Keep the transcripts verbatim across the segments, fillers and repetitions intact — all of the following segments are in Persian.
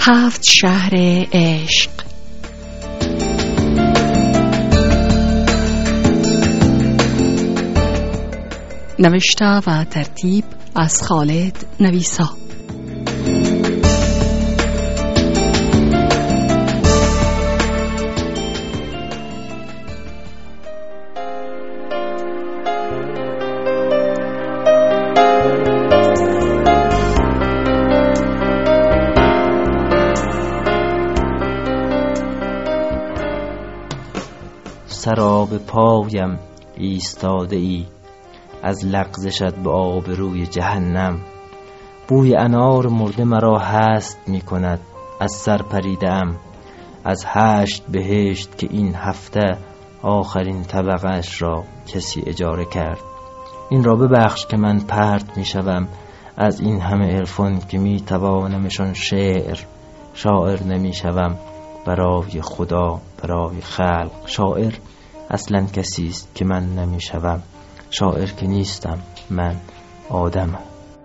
هفت شهر عشق. نوشته و ترتیب از خالد نویسا. سراب پایم ایستاده ای، از لغزشت به آب روی جهنم. بوی انار مرده مرا هست می کند، از سر پریدم از هشت بهشت که این هفته آخرین طبقه‌اش را کسی اجاره کرد. این را ببخش که من پرت می شوم از این همه عرفان که می توانمشان شعر شاعر نمی شوم. برای خدا، برای خلق شاعر اصلا کسی است که من نمی شوم. شاعر که نیستم، من آدمم.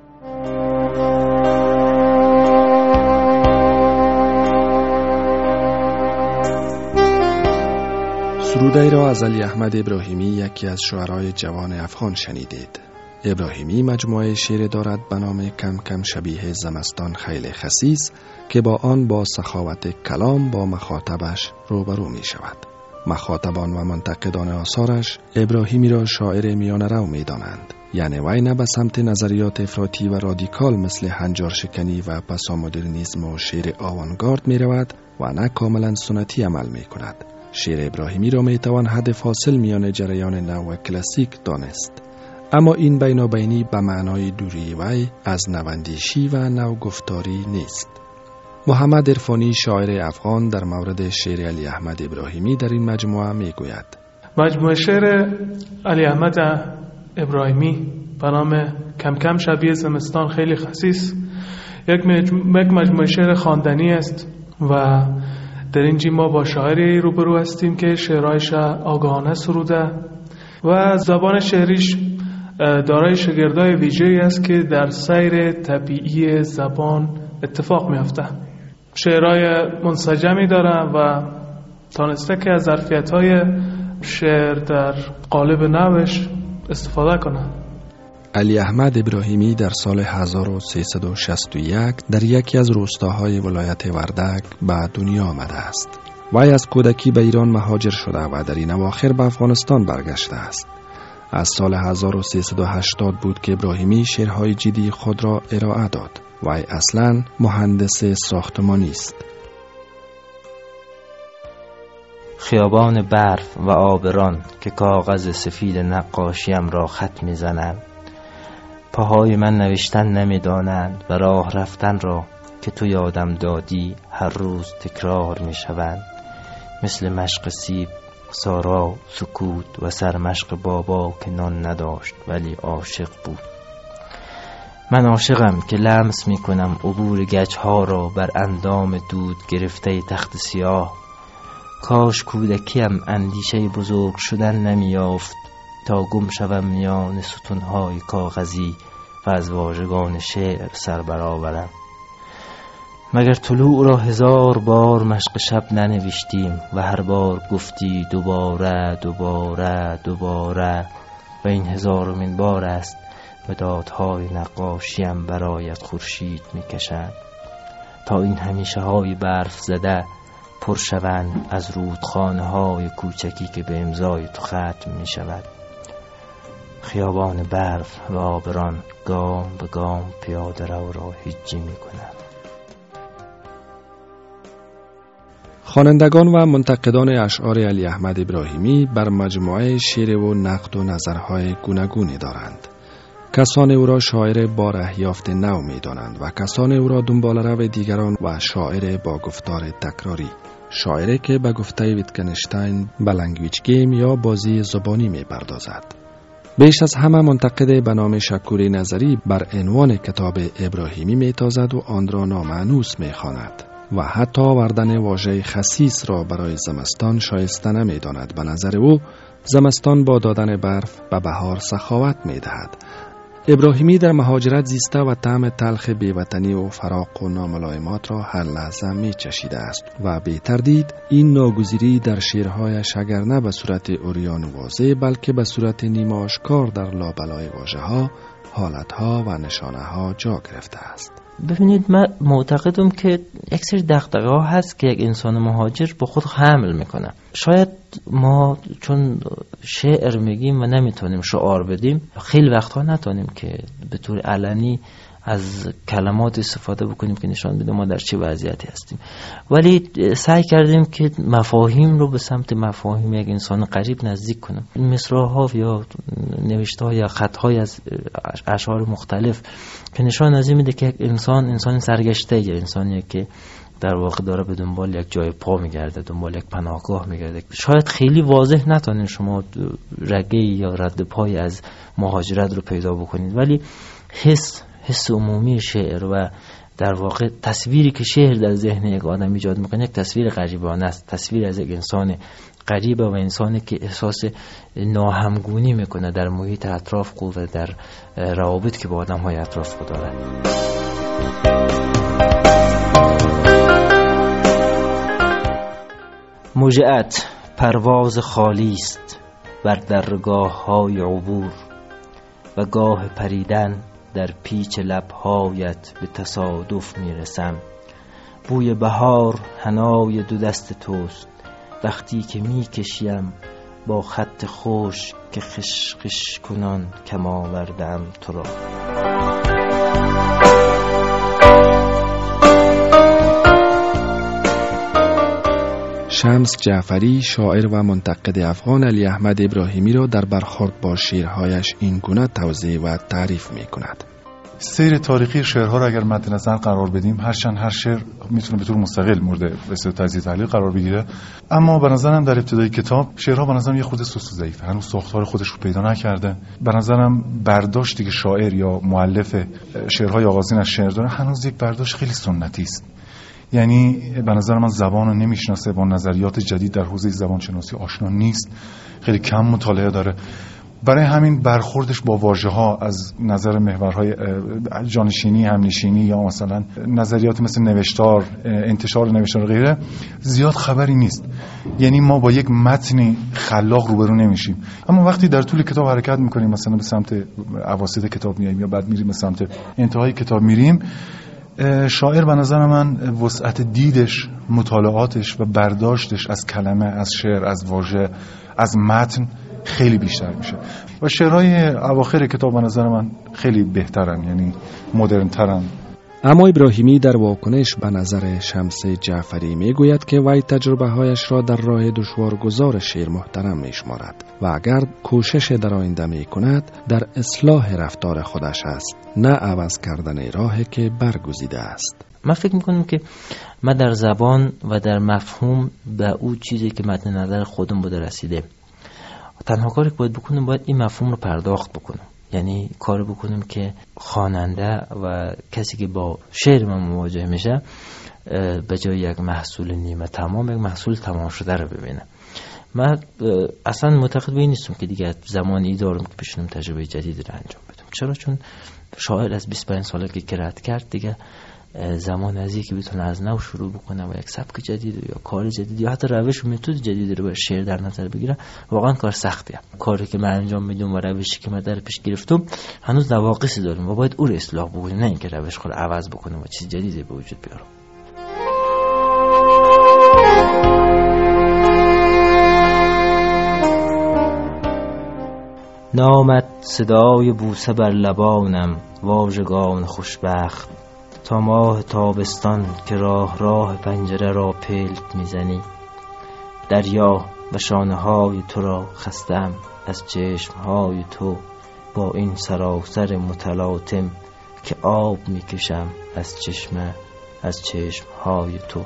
سرودی را از علی احمد ابراهیمی، یکی از شاعرای جوان افغان شنیدید. ابراهیمی مجموعه شعر دارد به نام کم کم شبیه زمستان خیلی خسیس که با آن با سخاوت کلام با مخاطبش روبرو می شود. مخاطبان و منتقدان آثارش ابراهیمی را شاعر میانه رو می دانند. یعنی وی نه به سمت نظریات افراطی و رادیکال مثل هنجار شکنی و پسامدرنیسم و شعر آوانگارد می رود و نه کاملا سنتی عمل می کند. شعر ابراهیمی را می توان حد فاصل میان جریان نو و کلاسیک دانست. اما این بینابینی به معنای دوری وی از نواندیشی و نو گفتاری نیست. محمد عرفانی شاعر افغان در مورد شعر علی احمد ابراهیمی در این مجموعه می گوید: مجموعه شعر علی احمد ابراهیمی به نام کم کم شبیه زمستان خیلی خسیس یک مجموعه شعر خواندنی است و در اینجا ما با شاعری روبرو هستیم که شعرهایش آگاهانه سروده و زبان شعریش دارای شگردای ویژه‌ای است که در سیر طبیعی زبان اتفاق می‌افته. شعرهای منسجمی داره و تانسته که از ظرفیت‌های شعر در قالب نوش استفاده کنه. علی احمد ابراهیمی در سال هزار و سیصد و شصت و یک در یکی از روستاهای ولایت وردک به دنیا آمده است. وی از کودکی به ایران مهاجر شده و در این اواخر به افغانستان برگشته است. از سال هزار و سیصد و هشتاد بود که ابراهیمی شعرهای جدی خود را ارائه داد. وی اصلاً مهندس ساختمانی است. خیابان برف و آبران که کاغذ سفید نقاشیم را خط می‌زنند. پاهای من نوشتن نمی‌دانند و راه رفتن را که تو یادم دادی هر روز تکرار می‌شوند. مثل مشق سیب، سارا، سکوت و سرمشق بابا که نان نداشت ولی عاشق بود. من عاشقم که لمس می کنم عبور گچها را بر اندام دود گرفته تخت سیاه. کاش کودکیم اندیشه بزرگ شدن نمی یافت تا گم شوم میان ستونهای کاغذی و از واژگان شعر سر برآورم. مگر طلوع را هزار بار مشق شب ننوشتیم و هر بار گفتی دوباره دوباره دوباره و این هزارمین بار است مدادهای نقاشیم برایت خورشید میکشند تا این همیشه های برف زده پر شوند از رودخانه های کوچکی که به امضای تو ختم می شود. خیابان برف و آبران گام به گام پیاده رو را هجی می کنم. خوانندگان و منتقدان اشعار علی احمد ابراهیمی بر مجموعه شعر و نقد و نظرهای گوناگونی دارند. کسان او را شاعر با رهیافت نو می دانند و کسان او را دنباله‌رو دیگران و شاعر با گفتار تکراری. شاعری که به گفته ویتکنشتاین به لنگویج گیم یا بازی زبانی می پردازد. بیش از همه منتقد به نام شکوری نظری بر عنوان کتاب ابراهیمی می تازد و آن را نامانوس می خواند و حتی آوردن واژه خسیس را برای زمستان شایسته نمی داند. به نظر او زمستان با دادن برف به بهار سخاوت می دهد. ابراهیمی در مهاجرت زیسته و طعم تلخ بیوطنی و فراق و ناملایمات را هر لحظه می چشیده است و بی تردید این ناگزیری در شعرهایش اگر نه به صورت عریان و واضح بلکه به صورت نیمه آشکار در لابلای واژه‌ها، حالتها و نشانه‌ها جا گرفته است. ببینید، من معتقدم که یک سری دغدغه ها هست که یک انسان مهاجر با خود حمل میکنه. شاید ما چون شعر میگیم و نمیتونیم شعار بدیم، خیلی وقتها نتونیم که به طور علنی از کلمات استفاده بکنیم که نشان بده ما در چه وضعیتی هستیم، ولی سعی کردیم که مفاهیم رو به سمت مفاهیم یک انسان غریب نزدیک کنیم. مصرع‌ها یا نوشته‌ها یا خط‌های از اشعار مختلف که نشان از این میده که یک انسان انسان سرگشته، یا انسانی که در واقع داره به دنبال یک جای پا میگرده، دنبال یک پناهگاه میگرده. شاید خیلی واضح نتونین شما رگه یا رد پای از مهاجرت رو پیدا بکنید، ولی حس حس عمومی شعر و در واقع تصویری که شعر در ذهن یک آدم ایجاد میکنه یک تصویر غریبانه است، تصویر از یک انسان غریبه و انسانی که احساس ناهمگونی میکنه در محیط اطراف خود و در روابط که با آدم های اطراف خود داره. مجعت پرواز خالی است بر درگاه های عبور و گاه پریدن در پیچ لبهایت به تصادف میرسم. بوی بهار حنای دو دست توست وقتی که میکشیم با خط خوش که خش خش کنان کم آوردم تو را. شمس جعفری، شاعر و منتقد افغان، علی احمد ابراهیمی را در برخورد با شعرهایش این گونه توضیح و تعریف می کند. سیر تاریخی شعرها را اگر مد نظر قرار بدیم، هرچند هر شعر میتونه به طور مستقل مورد تجزیه تحلیل قرار بگیره، اما به نظرم در ابتدای کتاب شعرها به نظرم یه خود سست و ضعیفه، هنوز ساختار خودش رو پیدا نکرده. به نظرم برداشتی که شاعر یا مؤلف شعرهای آغازین از شعر داره هنوز یک برداشت خیلی سنتی است. یعنی به نظر من زبان رو نمیشناسه، با نظریات جدید در حوزه زبان شناسی آشنا نیست، خیلی کم مطالعه داره. برای همین برخوردش با واژه‌ها از نظر محورهای جانشینی، همنشینی یا مثلا نظریات مثل نوشتار، انتشار نوشتار و غیره زیاد خبری نیست. یعنی ما با یک متن خلاق روبرو نمیشیم. اما وقتی در طول کتاب حرکت میکنیم، مثلا به سمت اواسط کتاب میایم یا بعد میریم به سمت انتهای کتاب میریم، شاعر به نظر من وسعت دیدش، مطالعاتش و برداشتش از کلمه، از شعر، از واژه، از متن خیلی بیشتر میشه و شعرهای اواخر کتاب به نظر من خیلی بهترن، یعنی مدرن ترن. اما ابراهیمی در واکنش به نظر شمس جعفری میگوید که وی تجربه هایش را در راه دشوارگذار شعر محترم میشمارد و اگر کوشش در آینده میکند در اصلاح رفتار خودش است، نه عوض کردن راهی که برگزیده است. من فکر میکنم که من در زبان و در مفهوم به اون چیزی که مد نظر خودم بوده رسیده. تنها کاری که باید بکنم باید این مفهوم رو پرداخت بکنم، یعنی کار بکنم که خواننده و کسی که با شعر من مواجه میشه به جای یک محصول نیمه تمام یک محصول تمام شده رو ببینه. من اصلا معتقد به این نیستم که دیگه زمانی دارم که بشنم تجربه جدیدی رو انجام بدم. چرا؟ چون شاعر از بیست و پنج ساله که قرائت کرد دیگه زمان ازی که بتونه از نو شروع بکنه و یک سبک جدید یا کار جدید یا حتی روش و متد جدیدی رو برای شعر در نظر بگیره، واقعا کار سختیه. کاری که من انجام میدم و روشی که من در پیش گرفتم هنوز نواقصی داریم و باید او رو اصلاح بکنیم، نه اینکه روش رو عوض بکنیم و چیز جدیدی به وجود بیارم. نامت صدای بوسه بر لبانم، واژگان خوشبخت تا ماه تابستان که راه راه پنجره را پلک میزنی. دریا و شانه های تو را خستم از چشم های تو، با این سراسر متلاطم که آب میکشم از چشمه از چشم های تو.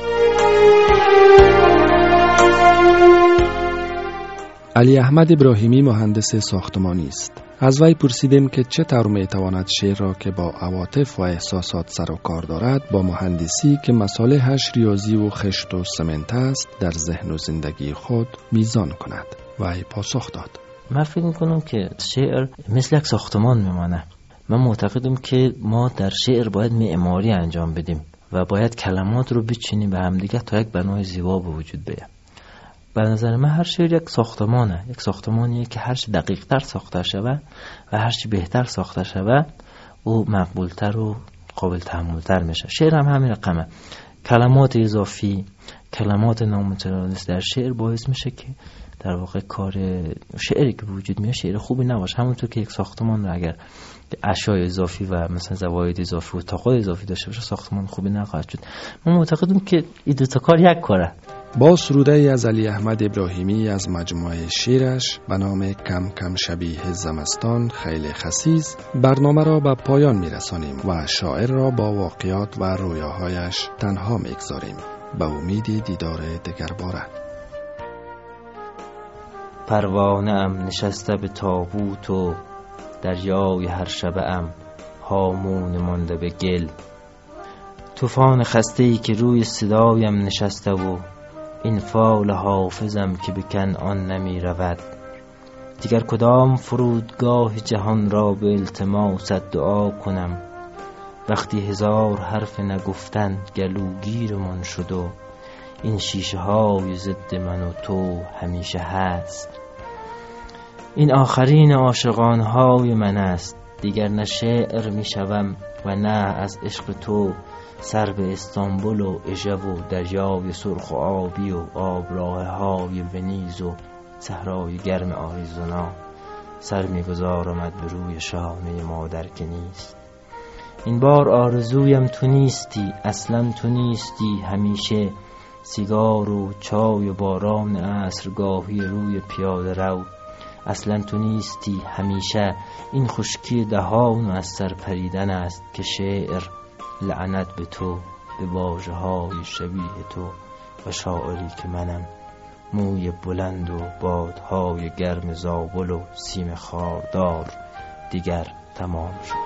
علی احمد ابراهیمی مهندس ساختمانی است. از وی پرسیدیم که چطور میتواند شعر را که با عواطف و احساسات سر و کار دارد با مهندسی که مصالحش ریاضی و خشت و سمنت است در ذهن و زندگی خود میزان کند. وی پاسخ داد: من فکر میکنم که شعر مثل یک ساختمان میمانه. من معتقدم که ما در شعر باید معماری انجام بدیم و باید کلمات رو بچینیم به هم دیگه تا یک بنای زیبا به وجود بیاد. به نظر من هر شعر یک ساختمانه، یک ساختمانیه که هر چی دقیق تر ساخته شود و هر چی بهتر ساخته شود او مقبولتر و قابل تحملتر میشه. شعر هم همین رقمه. کلمات اضافی، کلمات نامتناسب در شعر باعث میشه که در واقع کار شعری که وجود میاد شعر خوبی نباشه. همونطور که یک ساختمان رو اگر اشیاء اضافی و مثلا زواید اضافی و طاقات اضافی داشته باشه ساختمان خوبی نخواهد شد. من معتقدم که این دو تا کار یک کاره. با سروده ای از علی احمد ابراهیمی از مجموعه شعرش به نام کم کم شبیه زمستان خیلی خسیس برنامه را به پایان میرسانیم و شاعر را با واقعات و رویاهایش تنها میگذاریم به امید دیدار دگر باره. پروانه ام نشسته به تابوت و دریای هر شبه ام هامون مانده به گل. طوفان خسته ای که روی صدایم نشسته و این فال حافظم که به کنعان نمی رود. دیگر کدام فرودگاه جهان را به التماست دعا کنم وقتی هزار حرف نگفتن گلوگیرمان شد و این شیشه های ضد من و تو همیشه هست. این آخرین عاشقان های من است، دیگر نه شعر می شوم و نه از عشق تو سر به استانبول و اژه و دریای سرخ و آبی و آبراه های ونیز و صحرای گرم آریزونا سر می گذارمد به روی شانه مادر که نیست. این بار آرزویم تو نیستی، اصلا تو نیستی. همیشه سیگار و چای و باران عصرگاهی روی پیاده رو اصلا تو نیستی. همیشه این خشکی دهان و از سر پریدن است که شعر لعنت به تو، به واژه های شبیه تو و شاعری که منم، موی بلند و بادهای گرم زابل و سیم خاردار دیگر تمام شد.